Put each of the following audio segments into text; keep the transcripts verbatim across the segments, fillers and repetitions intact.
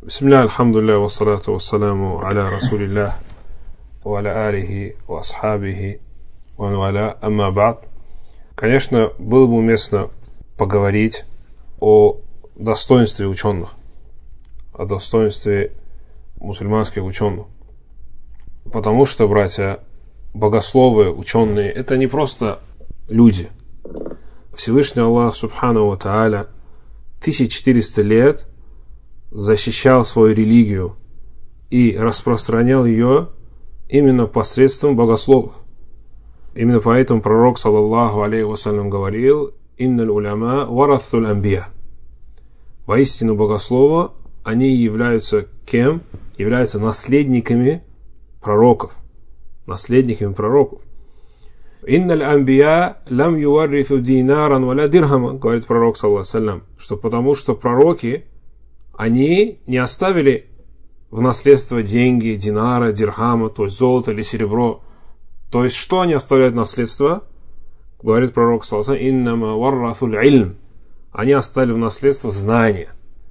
Бисмилля, альхамдулилля, вассалату вассаламу аля расулиллях, ва аля алихи, ва асхабихи, ва валя, амма ба'д. Конечно, было бы уместно поговорить о достоинстве ученых, о достоинстве мусульманских ученых. Потому что, братья, богословы, ученые, это не просто люди. Всевышний Аллах, субхану ва тааля, тысяча четыреста лет защищал свою религию и распространял ее именно посредством богословов. Именно поэтому пророк, саллаллаху алейхи вассалям, говорил: «Инналь уляма варатхуль амбия». Воистину, богословы, они являются кем? Являются наследниками пророков. Наследниками пророков. «Инналь амбия лам юварриту динаран валя дирхама», говорит пророк, саллаллаху алейхи вассалям, что потому что пророки, они не оставили в наследство деньги, динара, дирхама, то есть золото или серебро. То есть, что они оставляют в наследство? Говорит пророк, саллаллаху алейхи вассалям: «Иннама варратхуль ильм». Они оставили в наследство знания.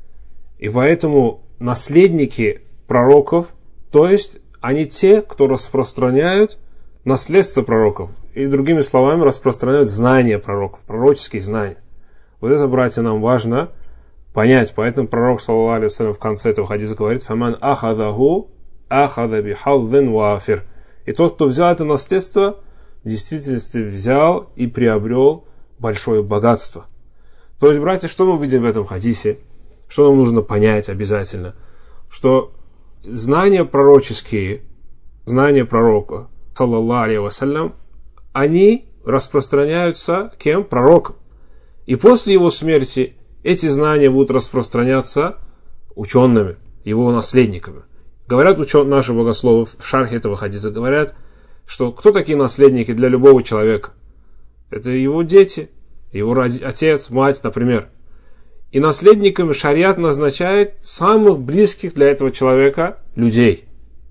И поэтому наследники пророков, то есть, они те, кто распространяют наследство пророков. И другими словами, распространяют знания пророков, пророческие знания. Вот это, братья, нам важно понять. Поэтому пророк, саллаллаху алейхи вассалям, в конце этого хадиса говорит: «Фаман ахадаху ахада бихалдин вафир». И тот, кто взял это наследство, в действительности взял и приобрел большое богатство. То есть, братья, что мы видим в этом хадисе? Что нам нужно понять обязательно? Что знания пророческие, знания пророка, саллаллаху алейхи вассалям, они распространяются кем? Пророком. И после его смерти эти знания будут распространяться учеными, его наследниками. Говорят ученые, наши богословы в шархе этого хадиса, говорят, что кто такие наследники для любого человека? Это его дети, его отец, мать, например. И наследниками шариат назначает самых близких для этого человека людей.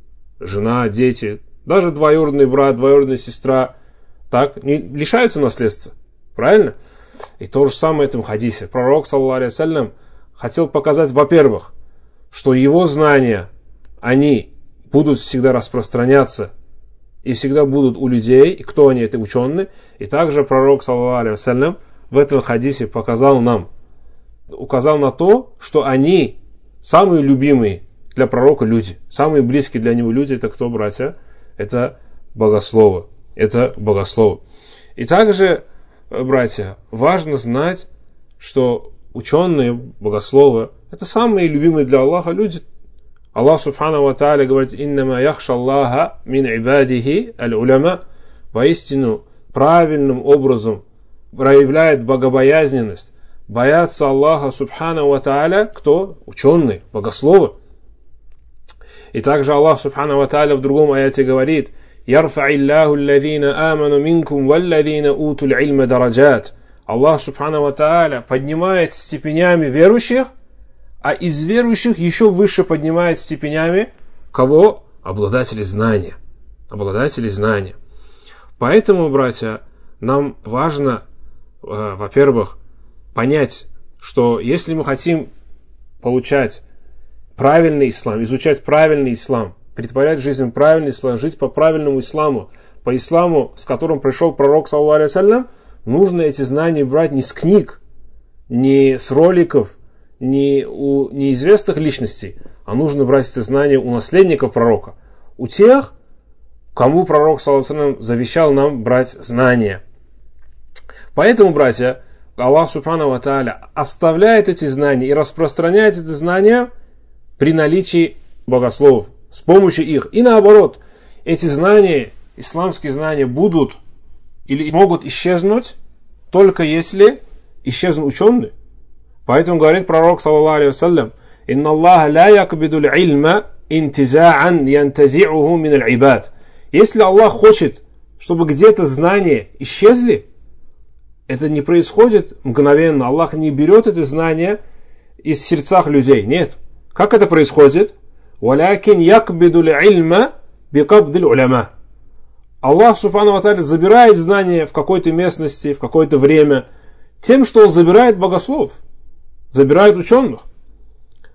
Жена, дети, даже двоюродный брат, двоюродная сестра, так, не лишаются наследства. Правильно? И то же самое в этом хадисе. Пророк, саллаллаху алейхи вассалям, хотел показать, во-первых, что его знания, они будут всегда распространяться и всегда будут у людей. И кто они? Это ученые. И также пророк, саллаллаху алейхи вассалям, в этом хадисе показал нам, указал на то, что они самые любимые для пророка люди. Самые близкие для него люди, это кто, братья? Это богословы. Это богословы. И также, братья, важно знать, что ученые, богословы, это самые любимые для Аллаха люди. Аллах субхану ва тааля говорит: «Иннама яхша Аллаха мин ибадихи аль-уляма». Воистину, правильным образом проявляет богобоязненность, боятся Аллаха субхану ва тааля, кто? Ученые, богословы. И также Аллах субхану ва тааля в другом аяте говорит: «Ярфа'иллаху аллазина аману минкум валлазина утуль ильма дараджат». Аллах субхану ва тааля поднимает степенями верующих, а из верующих еще выше поднимает степенями кого? Обладатели знания. Обладатели знания. Поэтому, братья, нам важно, э, во-первых, понять, что если мы хотим получать правильный ислам, изучать правильный ислам, притворять в жизнь правильный ислам, жить по правильному исламу, по исламу, с которым пришел пророк, саллаллаху алейхи вассалям, нужно эти знания брать не с книг, не с роликов, не у неизвестных личностей, а нужно брать эти знания у наследников пророка, у тех, кому пророк, саллаллаху алейхи вассалям, завещал нам брать знания. Поэтому, братья, Аллах субхану ва тааля оставляет эти знания и распространяет эти знания при наличии богословов, с помощью их. И наоборот, эти знания, исламские знания, будут или могут исчезнуть, только если исчезнут ученые. Поэтому говорит пророк, саллаллаху алейхи вассалям: «Инна Аллаха ла якбиду ильма интиза'ан янтази'уху мин аль-ибад». Если Аллах хочет, чтобы где-то знания исчезли, это не происходит мгновенно. Аллах не берет эти знания из сердцах людей. Нет. Как это происходит? «Валякин якбиду ильма бикабдил уляма». Аллах субхану ва тааля забирает знания в какой-то местности, в какое-то время, тем, что Он забирает богословов, забирает ученых.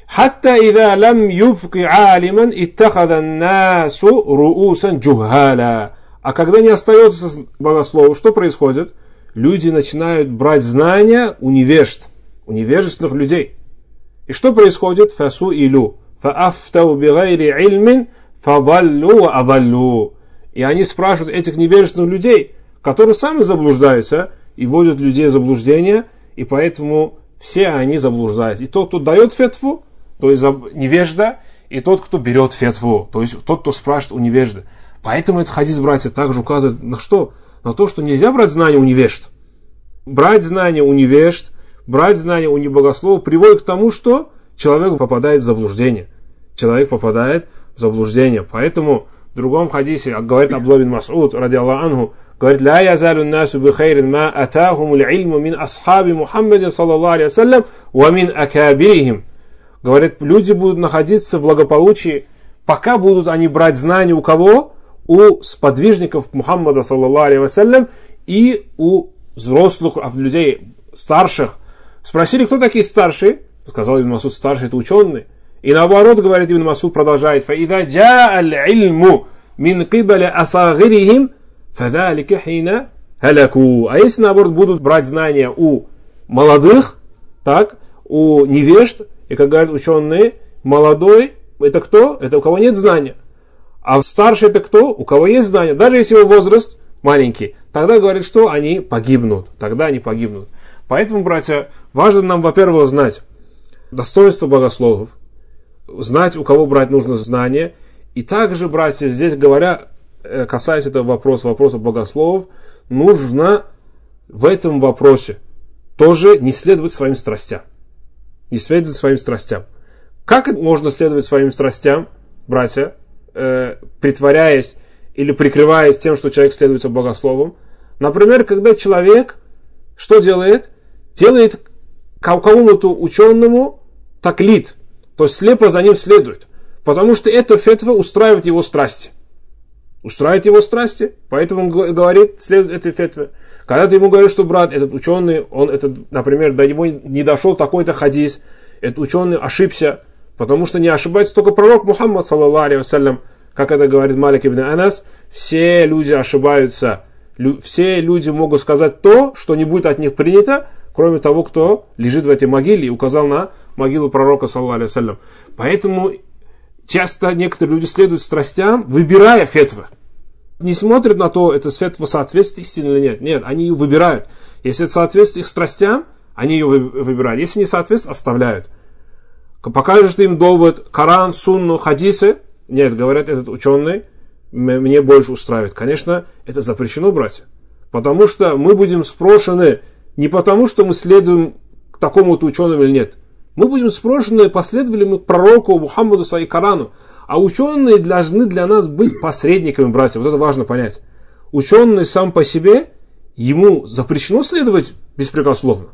«Хатта ида лам юбки алиман иттахадан насу руусан джухаля». А когда не остается богословов, что происходит? Люди начинают брать знания у невежд, у невежественных людей. И что происходит? «Фасу илю, фаафтау бигайри ильмин, фадаллу ва адаллу». И они спрашивают этих невежественных людей, которые сами заблуждаются и вводят людей в заблуждение, и поэтому все они заблуждаются. И тот, кто дает фетву, то есть невежда, и тот, кто берет фетву, то есть тот, кто спрашивает у невежды. Поэтому этот хадис, братья, также указывает на что? На то, что нельзя брать знания у невежд. Брать знания у невежд, брать знания у небогословов приводит к тому, что человек попадает в заблуждение. Человек попадает в заблуждение. Поэтому в другом хадисе, говорит Абдуллах бин Мас'уд, ради Аллаху анху, говорит: «Ла язалю насу би хайрин ма атахумул ильму мин асхаби Мухаммадин саллаллаху алейхи вассалям ва мин акабирихим». Говорит, люди будут находиться в благополучии, пока будут они брать знания у кого? У сподвижников Мухаммада саллаллаху алейхи вассалям и у взрослых людей, старших. Спросили, кто такие старшие? Сказал Ибн Мас'уд: старшие — это ученые. И наоборот, говорит Ибн Мас'уд, продолжает: «Фаида джаа аль-ильму мин кибаля асагирихим, фадалика хина халяку». А если, наоборот, будут брать знания у молодых, так, у невежд, и, как говорят ученые, молодой — это кто? Это у кого нет знания. А старший — это кто? У кого есть знания. Даже если его возраст маленький, тогда говорят, что они погибнут. Тогда они погибнут. Поэтому, братья, важно нам, во-первых, знать достоинство богословов, знать, у кого брать нужно знания. И также, братья, здесь говоря, касаясь этого вопроса, вопроса богословов, нужно в этом вопросе тоже не следовать своим страстям. Не следовать своим страстям. Как можно следовать своим страстям, братья, э, притворяясь или прикрываясь тем, что человек следует за богословом? Например, когда человек что делает? Делает какому-то ученому таклид, то есть слепо за ним следует, потому что эта фетва устраивает его страсти. Устраивает его страсти, поэтому он говорит, следует этой фетве. Когда ты ему говоришь, что, брат, этот ученый, он, этот, например, до него не дошел такой-то хадис, этот ученый ошибся, потому что не ошибается только пророк Мухаммад, саллаллаху алейхи вассалям, как это говорит Малик ибн Анас, все люди ошибаются, лю, все люди могут сказать то, что не будет от них принято, кроме того, кто лежит в этой могиле, и указал на могилу пророка, саллаллаху алейхи вассалям. Поэтому часто некоторые люди следуют страстям, выбирая фетвы. Не смотрят на то, это фетва соответствует истине или нет. Нет, они ее выбирают. Если это соответствует их страстям, они ее выбирают. Если не соответствует, оставляют. Покажешь ты им довод, Коран, Сунну, хадисы. Нет, говорят, этот ученый мне больше устраивает. Конечно, это запрещено, братья. Потому что мы будем спрошены не потому, что мы следуем к такому-то ученому или нет. Мы будем спрошены, последовали мы к пророку Мухаммаду и Корану. А ученые должны для нас быть посредниками, братья. Вот это важно понять. Ученый сам по себе, ему запрещено следовать беспрекословно.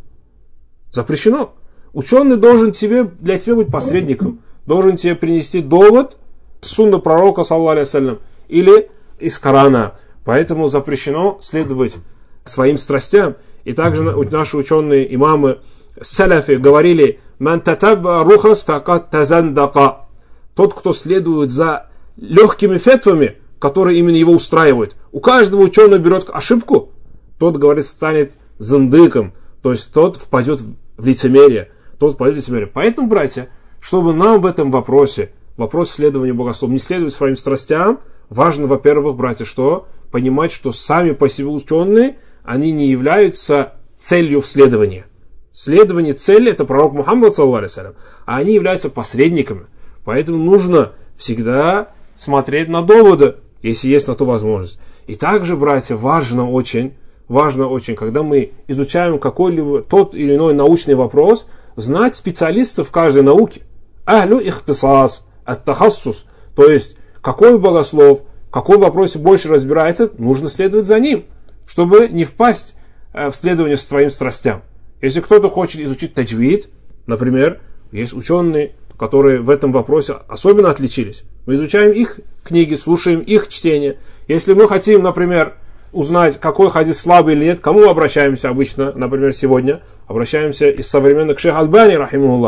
Запрещено. Ученый должен тебе, для тебя быть посредником. Должен тебе принести довод сунна пророка, саллаллаху алейхи вассалям, или из Корана. Поэтому запрещено следовать своим страстям. И также наши ученые, имамы, салафи говорили: «Ман татабба рухас факат тазандака». Тот, кто следует за легкими фетвами, которые именно его устраивают. У каждого ученого берет ошибку, тот, говорит, станет зандыком, то есть тот впадет в лицемерие. Тот впадет в лицемерие. Поэтому, братья, чтобы нам в этом вопросе, вопрос следования богословам, не следовать своим страстям, важно, во-первых, братья, что? Понимать, что сами по себе ученые, они не являются целью в следовании. Следование цели — это пророк Мухаммад, саллаллаху алейхи вассалям, а они являются посредниками. Поэтому нужно всегда смотреть на доводы, если есть на то возможность. И также, братья, важно очень, важно очень, когда мы изучаем какой-либо тот или иной научный вопрос, знать специалистов в каждой науке. Ахлю ихтисас, ат-тахассус. То есть, какой богослов, какой вопросе больше разбирается, нужно следовать за ним, чтобы не впасть в следование своим страстям. Если кто-то хочет изучить таджвид, например, есть ученые, которые в этом вопросе особенно отличились. Мы изучаем их книги, слушаем их чтение. Если мы хотим, например, узнать, какой хадис слабый или нет, к кому мы обращаемся обычно, например, сегодня? Обращаемся из современных к шейху Альбани, рахимахуллах.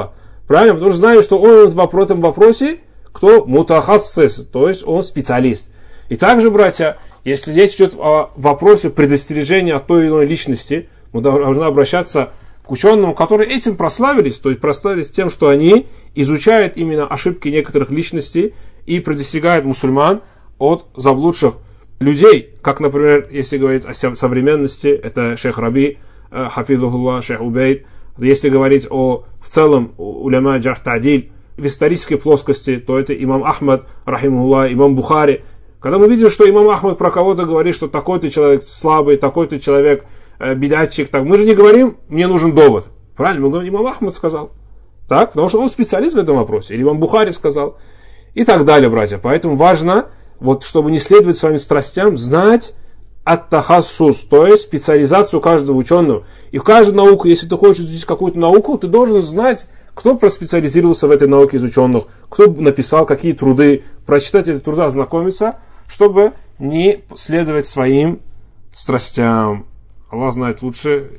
Правильно? Потому что знаю, что он в этом вопросе, кто мутахассис, то есть он специалист. И также, братья, если речь идет о вопросе предостережения от той или иной личности, мы должны обращаться к ученым, которые этим прославились, то есть прославились тем, что они изучают именно ошибки некоторых личностей и предостерегают мусульман от заблудших людей, как, например, если говорить о современности, это шейх Раби, хафизухуллах, шейх Убейд. Если говорить о, в целом, уляма джарх та'диль, в исторической плоскости, то это имам Ахмад, рахимуллах, имам Бухари. Когда мы видим, что имам Ахмад про кого-то говорит, что такой-то человек слабый, такой-то человек э, бедатчик, так мы же не говорим, мне нужен довод. Правильно? Мы говорим, имам Ахмад сказал. Так? Потому что он специалист в этом вопросе. Или имам Бухари сказал. И так далее, братья. Поэтому важно, вот, чтобы не следовать своим страстям, знать ат-тахассус, то есть специализацию каждого ученого. И в каждой науке, если ты хочешь изучить какую-то науку, ты должен знать, кто проспециализировался в этой науке из ученых, кто написал какие труды, прочитать эти труды, ознакомиться, чтобы не следовать своим страстям. Аллах знает лучше.